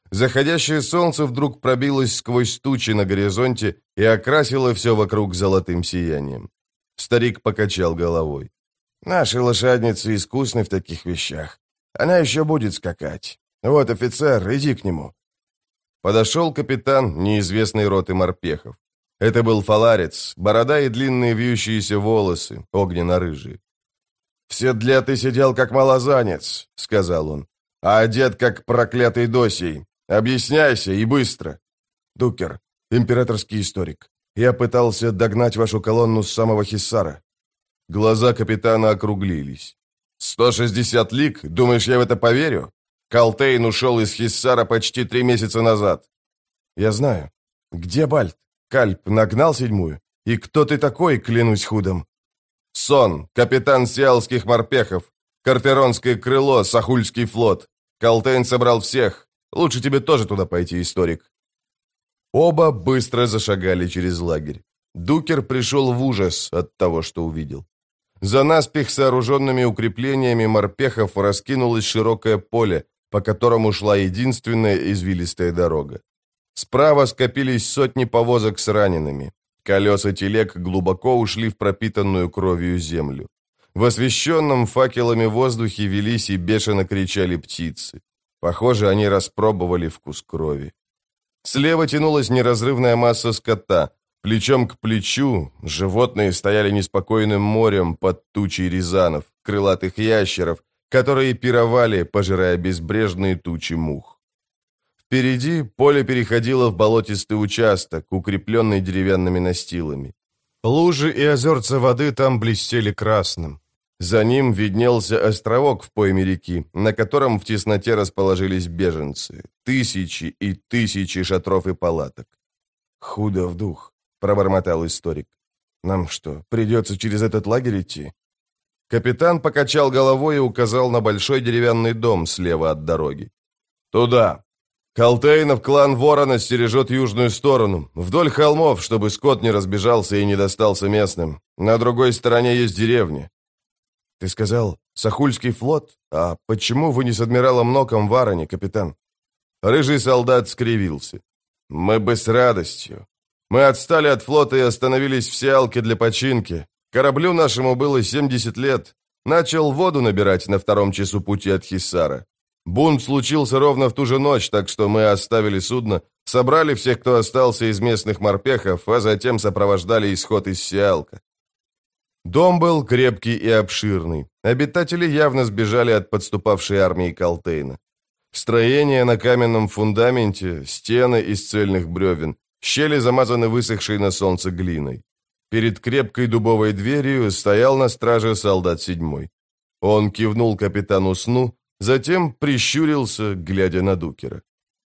Заходящее солнце вдруг пробилось сквозь тучи на горизонте и окрасило все вокруг золотым сиянием. Старик покачал головой. «Наши лошадницы искусны в таких вещах. Она еще будет скакать. Вот офицер, иди к нему». Подошел капитан неизвестной роты морпехов. Это был фаларец, борода и длинные вьющиеся волосы, огненно-рыжие. «В седле ты сидел как малозанец», — сказал он, — «а одет как проклятый досий. Объясняйся и быстро». «Дукер, императорский историк. Я пытался догнать вашу колонну с самого Хиссара». Глаза капитана округлились. 160 лиг? Думаешь, я в это поверю? Калтейн ушел из Хиссара почти 3 месяца назад». «Я знаю. Где Бальт? Кальп нагнал 7-ю? И кто ты такой, клянусь худом?» «Сон, капитан сиалских морпехов. Картеронское крыло, Сахульский флот. Калтейн собрал всех. Лучше тебе тоже туда пойти, историк». Оба быстро зашагали через лагерь. Дукер пришел в ужас от того, что увидел. За наспех сооруженными укреплениями морпехов раскинулось широкое поле, по которому шла единственная извилистая дорога. Справа скопились сотни повозок с ранеными. Колеса телег глубоко ушли в пропитанную кровью землю. В освещенном факелами воздухе велись и бешено кричали птицы. Похоже, они распробовали вкус крови. Слева тянулась неразрывная масса скота. Плечом к плечу животные стояли неспокойным морем под тучей рязанов, крылатых ящеров, которые пировали, пожирая безбрежные тучи мух. Впереди поле переходило в болотистый участок, укрепленный деревянными настилами. Лужи и озерца воды там блестели красным. За ним виднелся островок в пойме реки, на котором в тесноте расположились беженцы. Тысячи и тысячи шатров и палаток. «Худо в дух», — пробормотал историк. «Нам что, придется через этот лагерь идти?» Капитан покачал головой и указал на большой деревянный дом слева от дороги. «Туда. Калтейнов клан Ворона стережет южную сторону, вдоль холмов, чтобы скот не разбежался и не достался местным. На другой стороне есть деревня». «Ты сказал, Сахульский флот? А почему вы не с адмиралом Ноком в Вороне, капитан?» Рыжий солдат скривился. «Мы бы с радостью. Мы отстали от флота и остановились в Сиалке для починки. Кораблю нашему было 70 лет. Начал воду набирать на 2-м часу пути от Хиссара. Бунт случился ровно в ту же ночь, так что мы оставили судно, собрали всех, кто остался из местных морпехов, а затем сопровождали исход из Сиалка». Дом был крепкий и обширный. Обитатели явно сбежали от подступавшей армии Калтейна. Строение на каменном фундаменте, стены из цельных бревен, щели замазаны высохшей на солнце глиной. Перед крепкой дубовой дверью стоял на страже солдат 7-й. Он кивнул капитану Сну, затем прищурился, глядя на Дукера.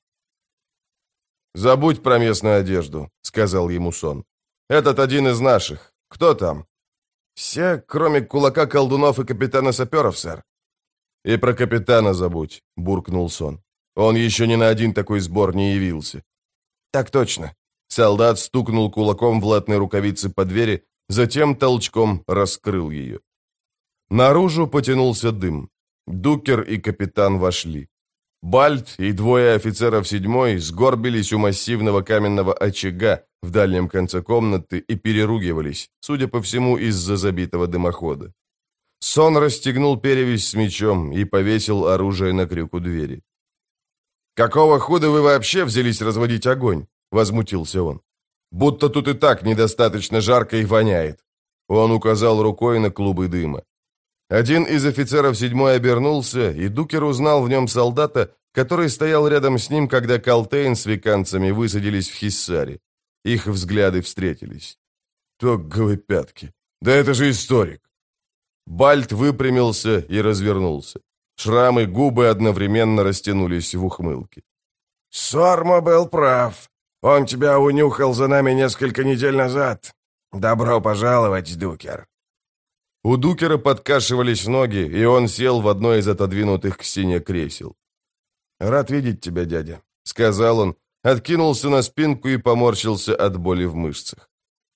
«Забудь про местную одежду», — сказал ему Сон. «Этот один из наших. Кто там?» «Все, кроме кулака колдунов и капитана саперов, сэр». «И про капитана забудь», — буркнул Сон. «Он еще ни на один такой сбор не явился». «Так точно». Солдат стукнул кулаком в латной рукавице по двери, затем толчком раскрыл ее. Наружу потянулся дым. Дукер и капитан вошли. Бальт и 2 офицеров 7-й сгорбились у массивного каменного очага в дальнем конце комнаты и переругивались, судя по всему, из-за забитого дымохода. Сон расстегнул перевязь с мечом и повесил оружие на крюк у двери. «Какого худа вы вообще взялись разводить огонь?» — возмутился он. «Будто тут и так недостаточно жарко и воняет». Он указал рукой на клубы дыма. Один из офицеров 7-й обернулся, и Дукер узнал в нем солдата, который стоял рядом с ним, когда Калтейн с веканцами высадились в Хиссаре. Их взгляды встретились. «Тоговые пятки! Да это же историк!» Бальт выпрямился и развернулся. Шрамы губы одновременно растянулись в ухмылке. «Сормо был прав. Он тебя унюхал за нами несколько недель назад. Добро пожаловать, Дукер». У Дукера подкашивались ноги, и он сел в одно из отодвинутых к стене кресел. «Рад видеть тебя, дядя», — сказал он, откинулся на спинку и поморщился от боли в мышцах.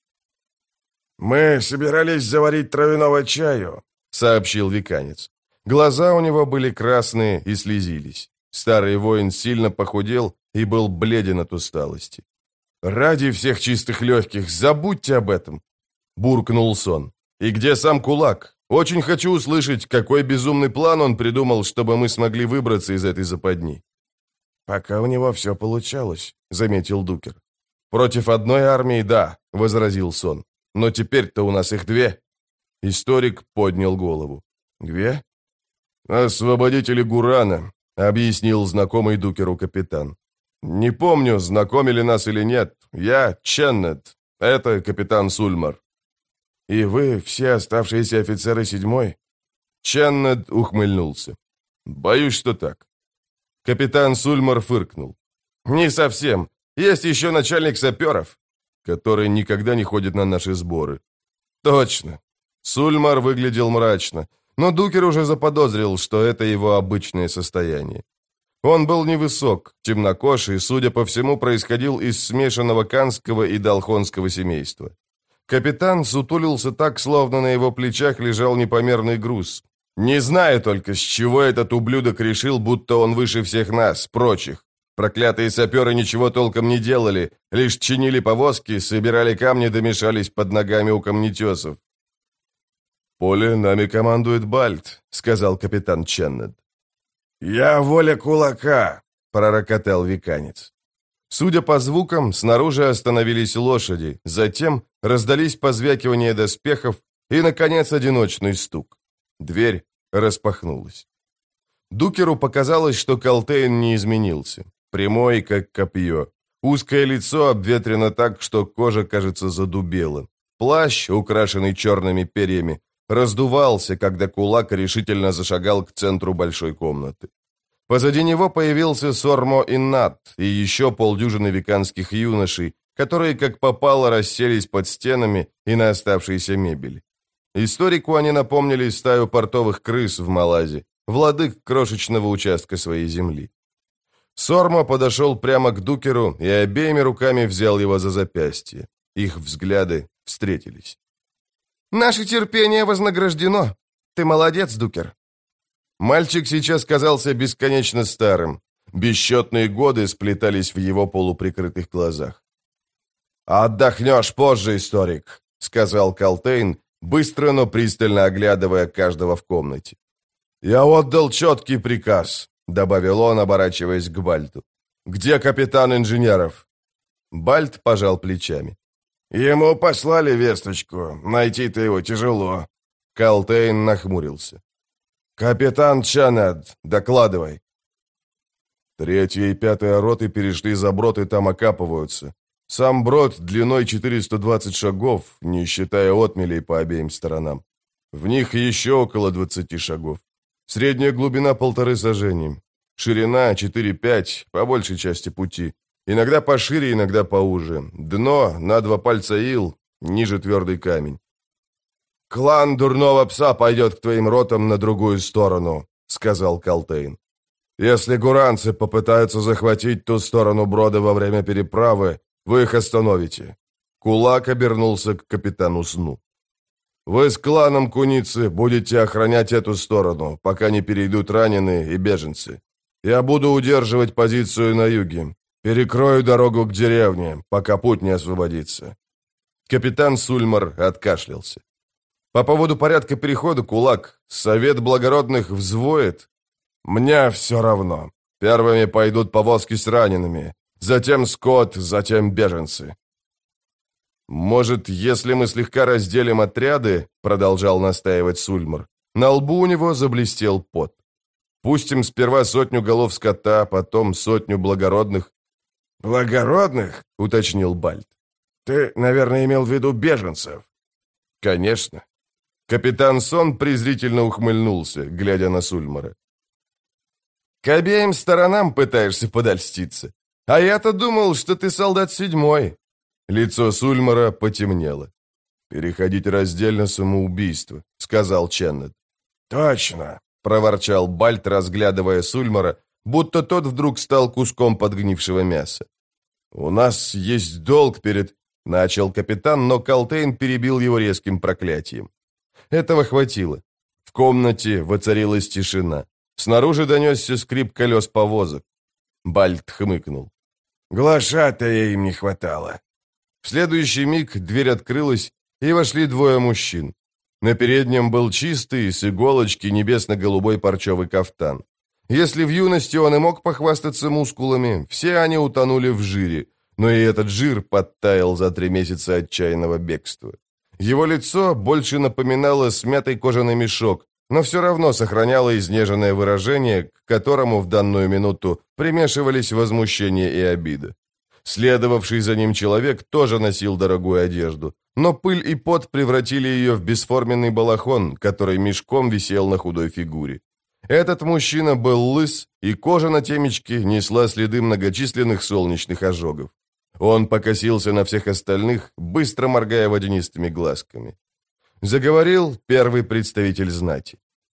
«Мы собирались заварить травяного чаю», — сообщил веканец. Глаза у него были красные и слезились. Старый воин сильно похудел и был бледен от усталости. «Ради всех чистых легких, забудьте об этом!» Буркнул Сон. «И где сам кулак? Очень хочу услышать, какой безумный план он придумал, чтобы мы смогли выбраться из этой западни». «Пока у него все получалось», — заметил Дукер. «Против одной армии, да», — возразил Сон. «Но теперь-то у нас их две». Историк поднял голову. «Две?» «Освободители Гурана», — объяснил знакомый Дукеру капитан. «Не помню, знакомили нас или нет. Я Ченнет. Это капитан Сульмар». «И вы все оставшиеся офицеры 7-й?» Ченнет ухмыльнулся. «Боюсь, что так». Капитан Сульмар фыркнул. «Не совсем. Есть еще начальник саперов, который никогда не ходит на наши сборы». «Точно». Сульмар выглядел мрачно, но Дукер уже заподозрил, что это его обычное состояние. Он был невысок, темнокож и, судя по всему, происходил из смешанного канского и далхонского семейства. Капитан сутулился так, словно на его плечах лежал непомерный груз. Не знаю только, с чего этот ублюдок решил, будто он выше всех нас, прочих. Проклятые саперы ничего толком не делали, лишь чинили повозки, собирали камни да мешались под ногами у камнетесов. «Поле нами командует Бальт», — сказал капитан Ченнет. «Я воля кулака», — пророкотал веканец. Судя по звукам, снаружи остановились лошади, затем раздались позвякивания доспехов и, наконец, одиночный стук. Дверь распахнулась. Дукеру показалось, что Калтейн не изменился. Прямой, как копье. Узкое лицо обветрено так, что кожа, кажется, задубела. Плащ, украшенный черными перьями, раздувался, когда кулак решительно зашагал к центру большой комнаты. Позади него появился Сормо Иннат и еще полдюжины веканских юношей, которые, как попало, расселись под стенами и на оставшейся мебели. Историку они напомнили стаю портовых крыс в Малазе, владык крошечного участка своей земли. Сормо подошел прямо к Дукеру и обеими руками взял его за запястье. Их взгляды встретились. «Наше терпение вознаграждено. Ты молодец, Дукер». Мальчик сейчас казался бесконечно старым. Бесчетные годы сплетались в его полуприкрытых глазах. «Отдохнешь позже, историк», — сказал Калтейн, быстро, но пристально оглядывая каждого в комнате. «Я отдал четкий приказ», — добавил он, оборачиваясь к Бальту. «Где капитан инженеров?» Бальт пожал плечами. «Ему послали весточку. Найти-то его тяжело». Калтейн нахмурился. «Капитан Ченнет, докладывай». 3-я и 5-я роты перешли за брод и там окапываются. Сам брод длиной 420 шагов, не считая отмелей по обеим сторонам. В них еще около 20 шагов. Средняя глубина 1,5 сажения. Ширина 4-5, по большей части пути. Иногда пошире, иногда поуже. Дно на 2 пальца ил, ниже твердый камень. «Клан Дурного Пса пойдет к твоим ротам на другую сторону», — сказал Калтейн. «Если гуранцы попытаются захватить ту сторону брода во время переправы, вы их остановите». Кулак обернулся к капитану Сну. «Вы с кланом Куницы будете охранять эту сторону, пока не перейдут раненые и беженцы. Я буду удерживать позицию на юге. Перекрою дорогу к деревне, пока путь не освободится». Капитан Сульмар откашлялся. «По поводу порядка перехода, кулак, совет благородных взвоет? Мне все равно. Первыми пойдут повозки с ранеными, затем скот, затем беженцы». «Может, если мы слегка разделим отряды, — продолжал настаивать Сульмар, — на лбу у него заблестел пот. Пустим сперва 100 голов скота, потом 100 благородных». «Благородных?» — уточнил Бальт. «Ты, наверное, имел в виду беженцев?» «Конечно». Капитан Сон презрительно ухмыльнулся, глядя на Сульмара. «К обеим сторонам пытаешься подольститься. А я-то думал, что ты солдат 7-й». Лицо Сульмара потемнело. «Переходить раздельно самоубийство», — сказал Ченнет. «Точно», — проворчал Бальт, разглядывая Сульмара, будто тот вдруг стал куском подгнившего мяса. «У нас есть долг перед...» — начал капитан, но Калтейн перебил его резким проклятием. Этого хватило. В комнате воцарилась тишина. Снаружи донесся скрип колес повозок. Бальт хмыкнул. «Глашатая им не хватало». В следующий миг дверь открылась, и вошли двое мужчин. На переднем был чистый, с иголочки, небесно-голубой парчевый кафтан. Если в юности он и мог похвастаться мускулами, все они утонули в жире, но и этот жир подтаял за 3 месяца отчаянного бегства. Его лицо больше напоминало смятый кожаный мешок, но все равно сохраняло изнеженное выражение, к которому в данную минуту примешивались возмущение и обида. Следовавший за ним человек тоже носил дорогую одежду, но пыль и пот превратили ее в бесформенный балахон, который мешком висел на худой фигуре. Этот мужчина был лыс, и кожа на темечке несла следы многочисленных солнечных ожогов. Он покосился на всех остальных, быстро моргая водянистыми глазками. Заговорил первый представитель знати.